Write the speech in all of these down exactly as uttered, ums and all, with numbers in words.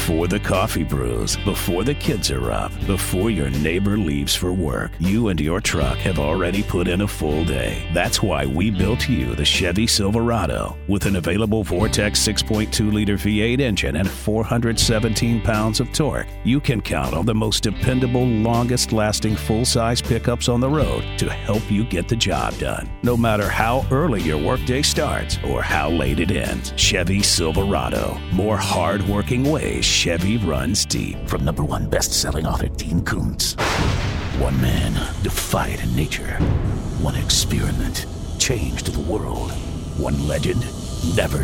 Before the coffee brews, before the kids are up, before your neighbor leaves for work, you and your truck have already put in a full day. That's why we built you the Chevy Silverado. With an available Vortex six point two liter V eight engine and four hundred seventeen pounds of torque, you can count on the most dependable, longest-lasting full-size pickups on the road to help you get the job done. No matter how early your workday starts or how late it ends, Chevy Silverado. More hard-working ways Chevy runs deep. From number one best-selling author Dean Koontz. One man defied nature. One experiment changed the world. One legend never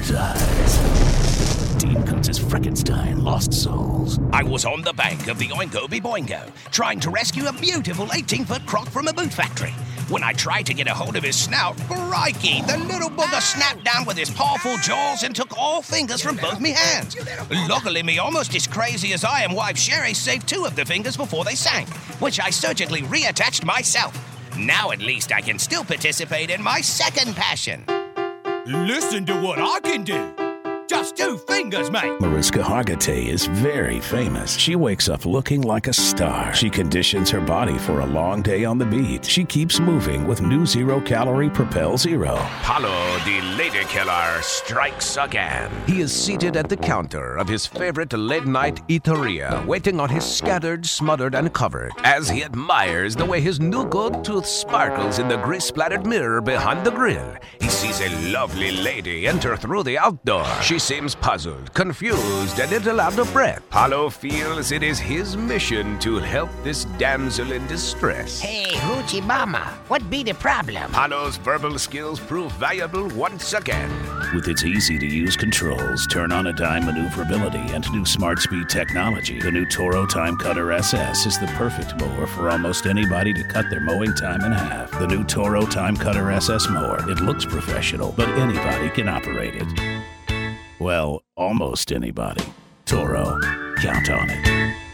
dies. Dean Koontz's Frankenstein Lost Souls. I was on the bank of the Oingobi Boingo, trying to rescue a beautiful eighteen-foot croc from a boot factory. When I tried to get a hold of his snout, crikey, the little booger snapped down with his powerful jaws and took all fingers from both me hands. Luckily, me almost as crazy as I am wife Sherry saved two of the fingers before they sank, which I surgically reattached myself. Now at least I can still participate in my second passion. Listen to what I can do. Just two fingers, mate. Mariska Hargitay is very famous. She wakes up looking like a star. She conditions her body for a long day on the beat. She keeps moving with new zero-calorie Propel Zero. Paulo, the lady killer, strikes again. He is seated at the counter of his favorite late-night eateria, waiting on his scattered, smothered, and covered, as he admires the way his new gold tooth sparkles in the grease-splattered mirror behind the grill. He sees a lovely lady enter through the outdoor. She seems puzzled, confused, and little out of breath. Paulo feels it is his mission to help this damsel in distress. Hey, Hoochie Mama, what be the problem? Paulo's verbal skills prove valuable once again. With its easy-to-use controls, turn-on-a-dime maneuverability, and new smart speed technology, the new Toro Time Cutter S S is the perfect mower for almost anybody to cut their mowing time in half. The new Toro Time Cutter S S mower. It looks professional, but anybody can operate it. Well, almost anybody. Toro. Count on it.